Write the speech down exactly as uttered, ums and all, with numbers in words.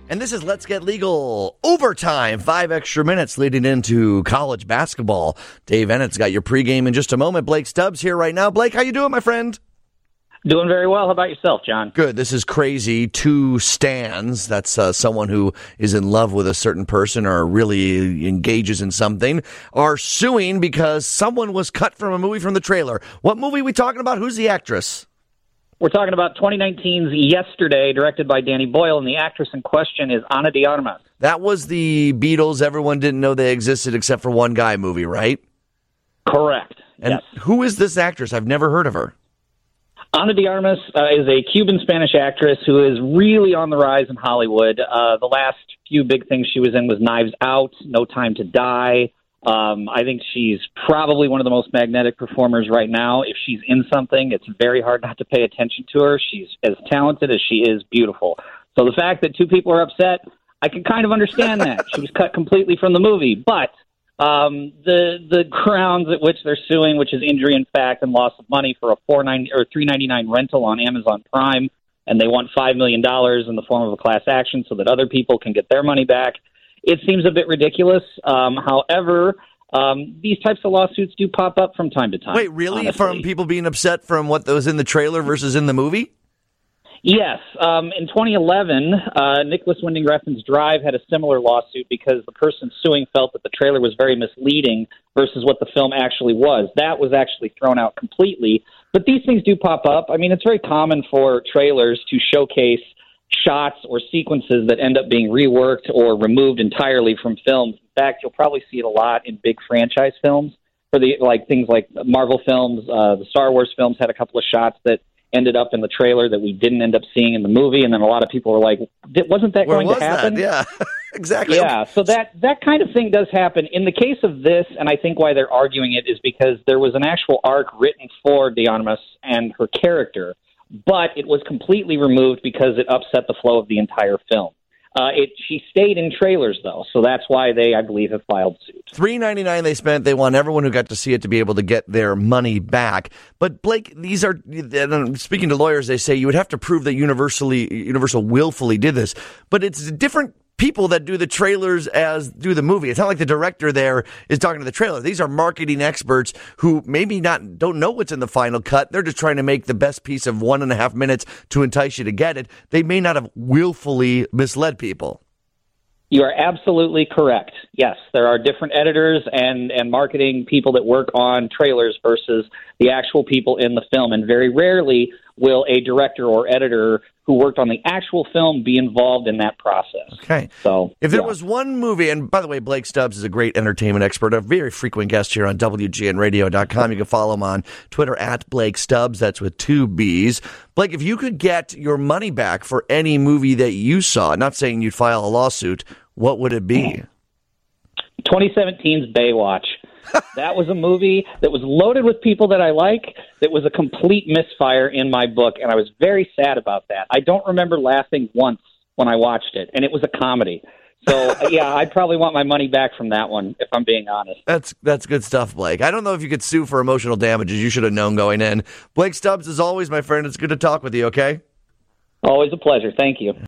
And this is Let's Get Legal Overtime. Five extra minutes leading into college basketball. Dave Ennett's got your pregame in just a moment. Blake Stubbs here right now. Blake, how you doing, my friend? Doing very well. How about yourself, John? Good. This is crazy. Two stans. That's uh, someone who is in love with a certain person or really engages in something, are suing because someone was cut from a movie from the trailer. What movie are we talking about? Who's the actress? We're talking about twenty nineteen's Yesterday, directed by Danny Boyle, and the actress in question is Ana de Armas. That was the Beatles, everyone didn't know they existed except for one guy movie, right? Correct. And yes. Who is this actress? I've never heard of her. Ana de Armas uh, is a Cuban-Spanish actress who is really on the rise in Hollywood. Uh, the last few big things she was in was Knives Out, No Time to Die. Um, I think she's probably one of the most magnetic performers right now. If she's in something, it's very hard not to pay attention to her. She's as talented as she is beautiful. So the fact that two people are upset, I can kind of understand that. She was cut completely from the movie. But um, the the grounds at which they're suing, which is injury in fact and loss of money for a four ninety or three ninety-nine rental on Amazon Prime, and they want five million dollars in the form of a class action so that other people can get their money back. It seems a bit ridiculous. Um, however, um, these types of lawsuits do pop up from time to time. Wait, really? Honestly. From people being upset from what was in the trailer versus in the movie? Yes. Um, in twenty eleven, uh, Nicholas Winding Refn's Drive had a similar lawsuit because the person suing felt that the trailer was very misleading versus what the film actually was. That was actually thrown out completely. But these things do pop up. I mean, it's very common for trailers to showcase shots or sequences that end up being reworked or removed entirely from films. In fact, you'll probably see it a lot in big franchise films. For the like things like Marvel films, uh, the Star Wars films had a couple of shots that ended up in the trailer that we didn't end up seeing in the movie, and then a lot of people were like, wasn't that Where going was to happen? That? Yeah, exactly. Yeah, so that, that kind of thing does happen. In the case of this, and I think why they're arguing it is because there was an actual arc written for de Armas and her character, but it was completely removed because it upset the flow of the entire film. Uh, it she stayed in trailers, though, so that's why they, I believe, have filed suit. three ninety-nine they spent. They want everyone who got to see it to be able to get their money back. But, Blake, these are, speaking to lawyers, they say you would have to prove that universally, Universal willfully did this. But it's different people that do the trailers as do the movie. It's not like the director there is talking to the trailer. These are marketing experts who maybe not don't know what's in the final cut. They're just trying to make the best piece of one and a half minutes to entice you to get it. They may not have willfully misled people. You are absolutely correct. Yes, there are different editors and, and marketing people that work on trailers versus the actual people in the film. And very rarely will a director or editor who worked on the actual film be involved in that process. Okay. So if there yeah. was one movie, and by the way, Blake Stubbs is a great entertainment expert, a very frequent guest here on W G N radio dot com. You can follow him on Twitter at Blake Stubbs. That's with two B's. Blake, if you could get your money back for any movie that you saw, not saying you'd file a lawsuit, what would it be? twenty seventeen's Baywatch. That was a movie that was loaded with people that I like, that was a complete misfire in my book, and I was very sad about that. I don't remember laughing once when I watched it, and it was a comedy. So, yeah, I'd probably want my money back from that one, if I'm being honest. That's that's good stuff, Blake. I don't know if you could sue for emotional damages. You should have known going in. Blake Stubbs, as always, my friend, it's good to talk with you, okay? Always a pleasure. Thank you.